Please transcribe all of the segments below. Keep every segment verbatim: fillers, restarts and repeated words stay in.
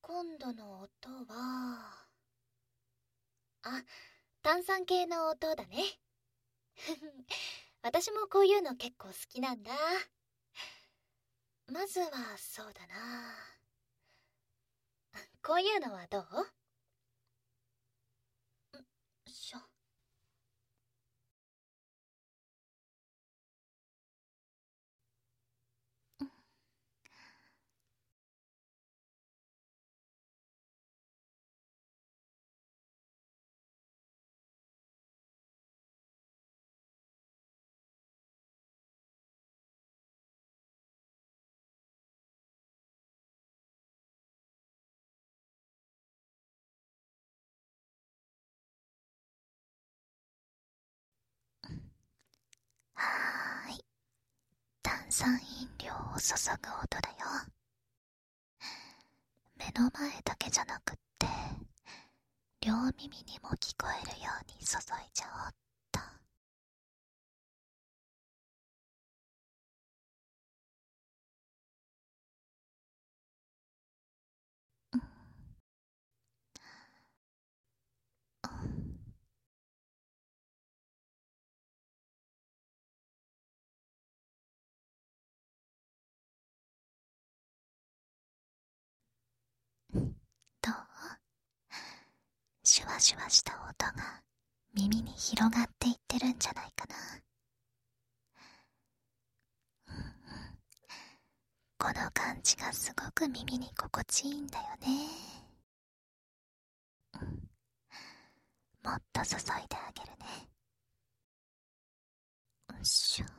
今度の音は、あ、炭酸系の音だね。私もこういうの結構好きなんだ。まずはそうだな。こういうのはどう？んしょ。はーい。炭酸飲料を注ぐ音だよ。目の前だけじゃなくって、両耳にも聞こえるように注いじゃおうっと。うんうん、どう？シュワシュワした音が耳に広がっていってるんじゃないかな。うんうん、この感じがすごく耳に心地いいんだよね。うん、もっと注いであげるね。よいしょ。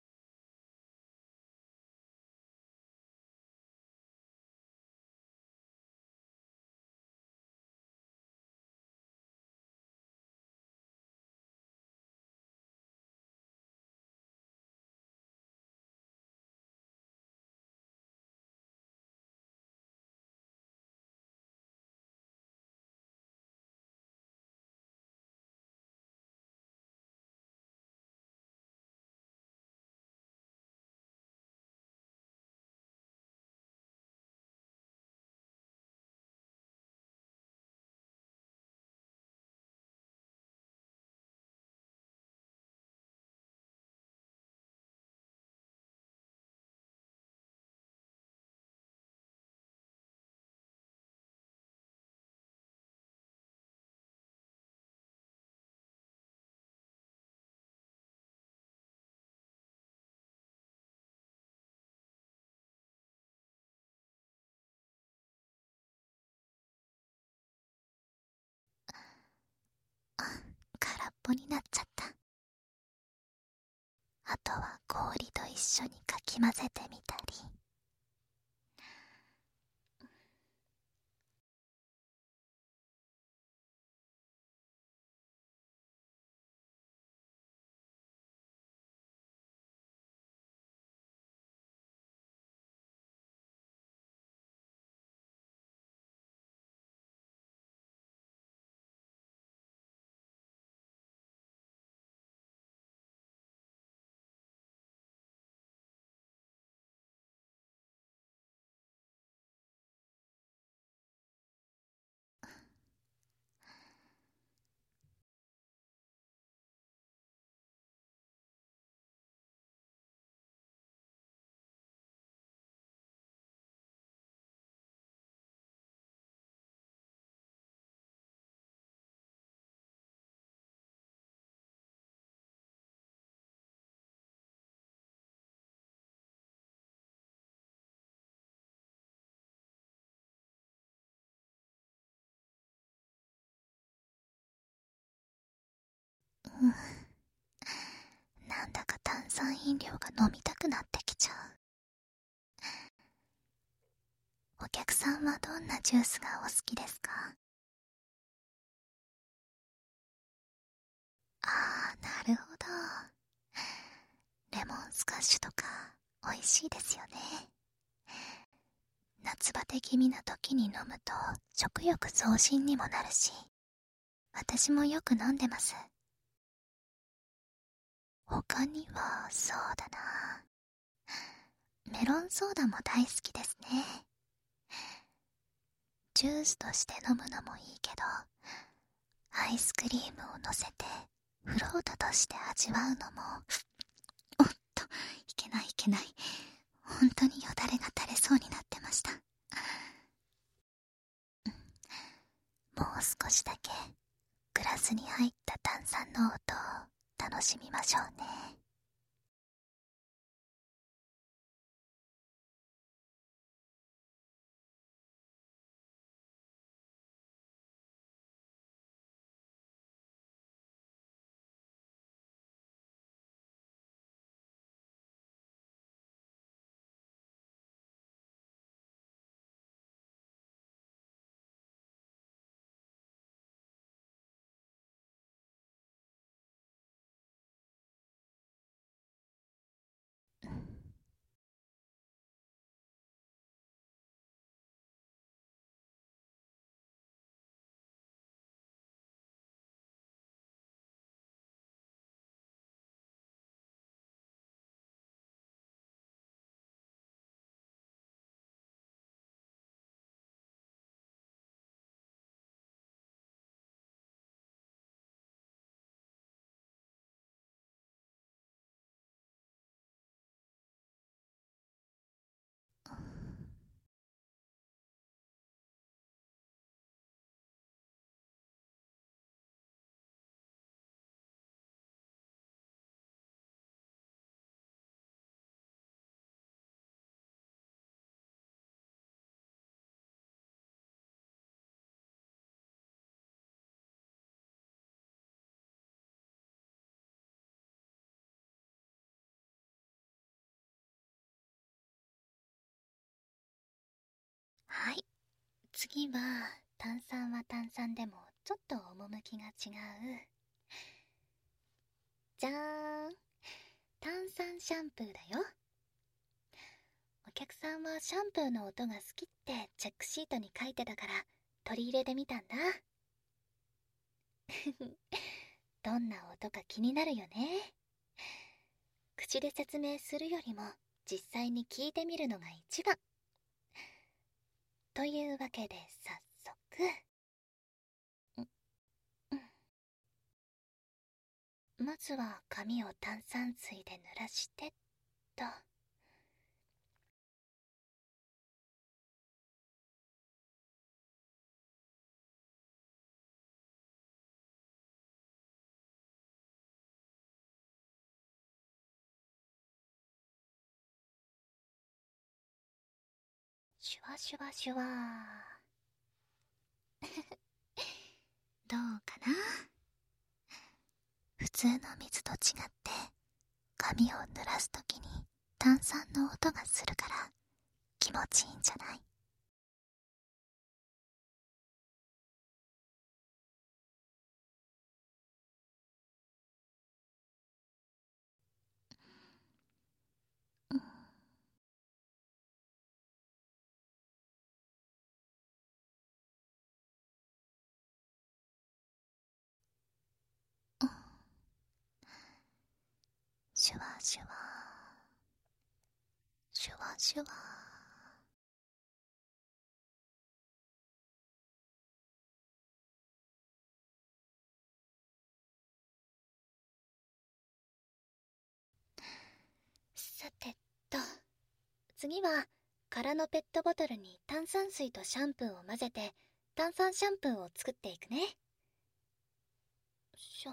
あ、空っぽになっちゃった。あとは氷と一緒にかき混ぜてみたり。うん、なんだか炭酸飲料が飲みたくなってきちゃう。お客さんはどんなジュースがお好きですか？ああ、なるほど。レモンスカッシュとか美味しいですよね。夏バテ気味な時に飲むと食欲増進にもなるし、私もよく飲んでます。他にはそうだな、メロンソーダも大好きですね。 ジュースとして飲むのもいいけど、アイスクリームを乗せてフロートとして味わうのも。おっと、いけないいけない。本当によだれが垂れそうになってました。もう少しだけグラスに入った炭酸の音を楽しみましょうね。はい、次は炭酸は炭酸でもちょっと趣が違う。じゃーん、炭酸シャンプーだよ。お客さんはシャンプーの音が好きってチェックシートに書いてたから取り入れてみたんだ。どんな音か気になるよね。口で説明するよりも実際に聞いてみるのが一番。というわけで早速、まずは髪を炭酸水で濡らしてっと。シュワシュワシュワー。どうかな。普通の水と違って髪を濡らすときに炭酸の音がするから気持ちいいんじゃない？うん、うん、シュワシュワシュワシュワ。さてと、次は空のペットボトルに炭酸水とシャンプーを混ぜて炭酸シャンプーを作っていくね。しょ。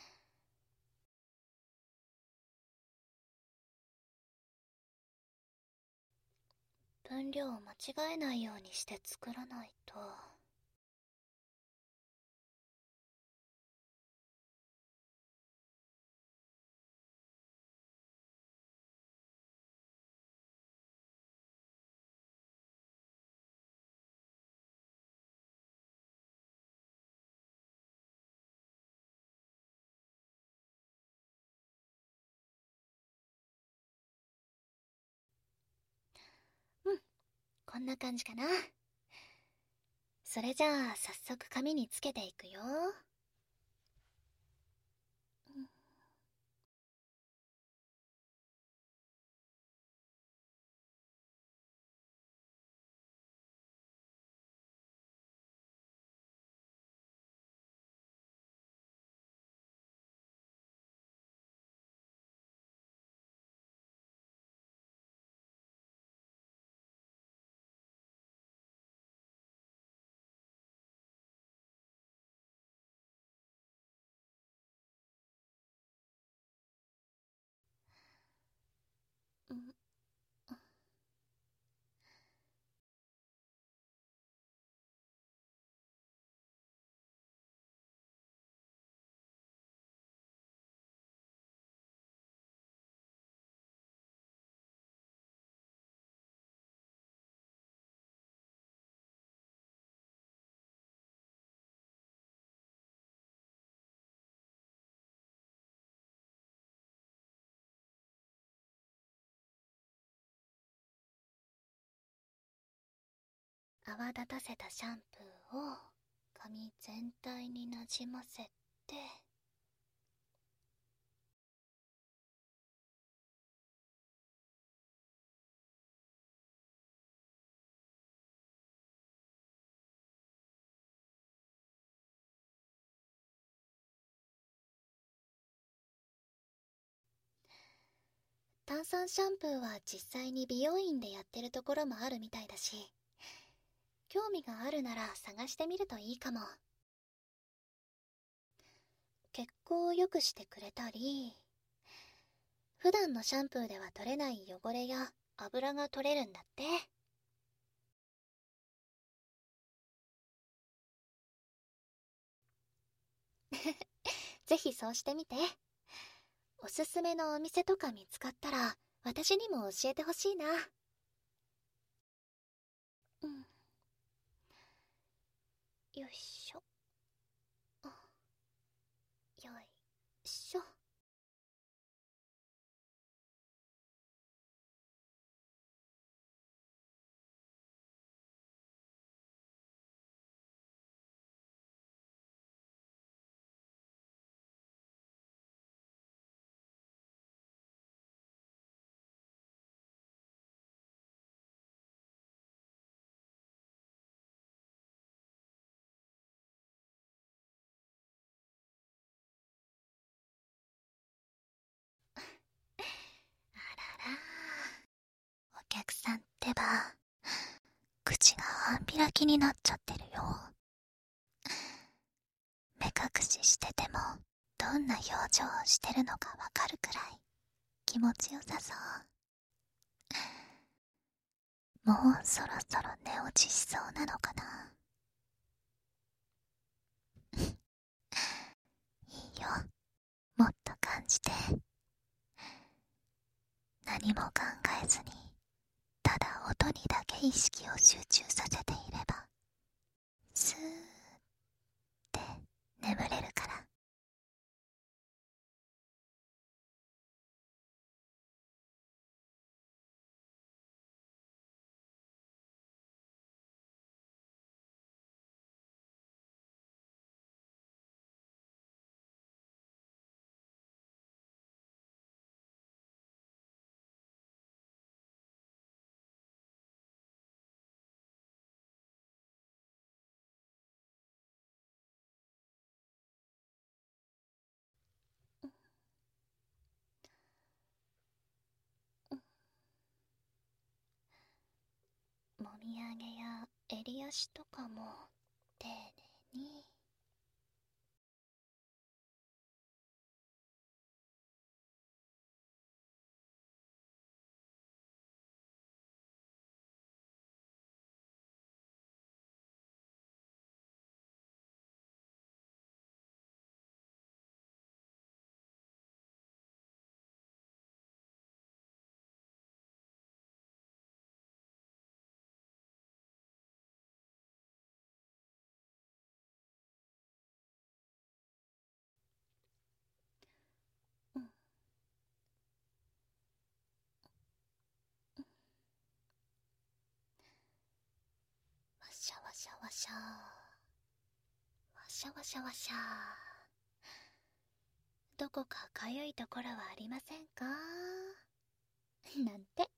分量を間違えないようにして作らないと。うん、こんな感じかな。それじゃあ早速紙につけていくよ。 ん泡立たせたシャンプーを髪全体になじませて、炭酸シャンプーは実際に美容院でやってるところもあるみたいだし、興味があるなら探してみるといいかも。血行を良くしてくれたり、普段のシャンプーでは取れない汚れや油が取れるんだって。ぜひそうしてみて。おすすめのお店とか見つかったら私にも教えてほしいな。うん。よいしょ。あ、よいしょ。あらら、お客さんってば口が半開きになっちゃってるよ。目隠ししててもどんな表情をしてるのかわかるくらい気持ちよさそう。もうそろそろ寝落ちしそうなのかな。いいよ、もっと感じて。何も考えずにただ音にだけ意識を集中させていればスーって眠れるから。もみあげや襟足とかも丁寧に。うん。わしゃわしゃわしゃわしゃわしゃわしゃ。どこかかゆいところはありませんかなんて。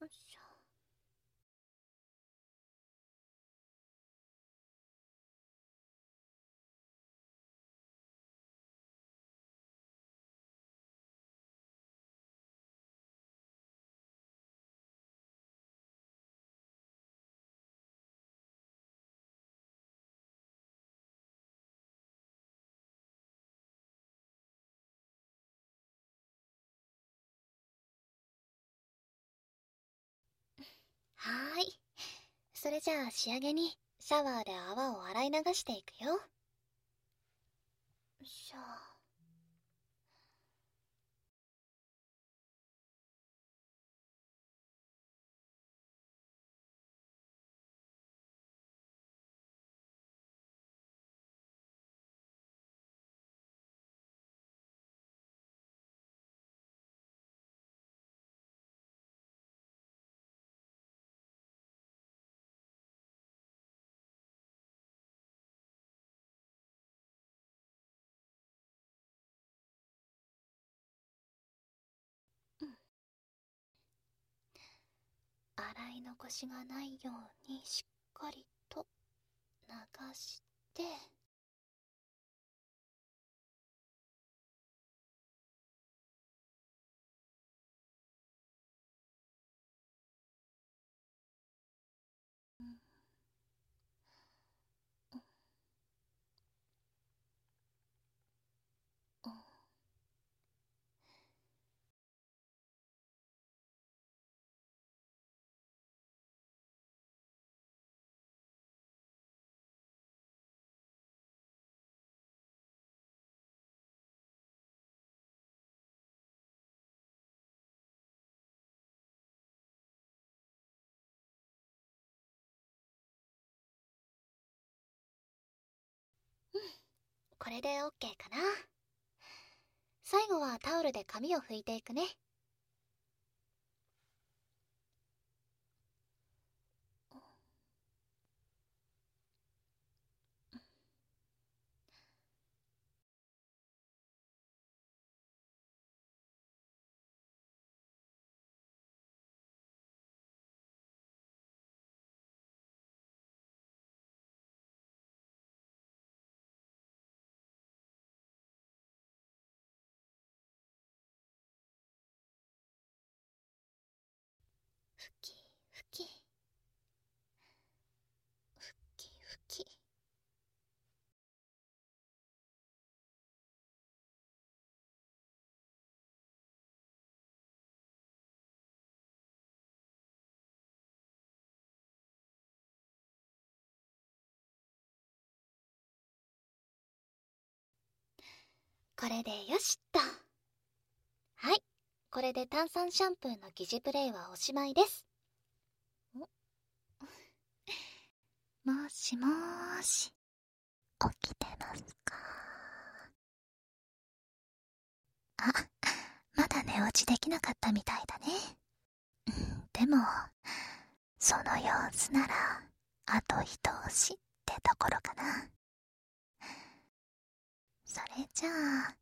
よいしょ。はーい。それじゃあ仕上げにシャワーで泡を洗い流していくよ。よいしょ。洗い残しがないようにしっかりと流して、これで オーケー かな。最後はタオルで髪を拭いていくね。ふきふきふきふき。これでよしっと。はい、これで炭酸シャンプーの疑似プレイはおしまいです。もしもーし、起きてますか？あ、まだ寝落ちできなかったみたいだね。うん、でもその様子ならあと一押しってところかな。それじゃあ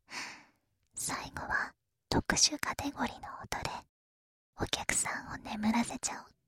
最後は特殊カテゴリーの音でお客さんを眠らせちゃおうっ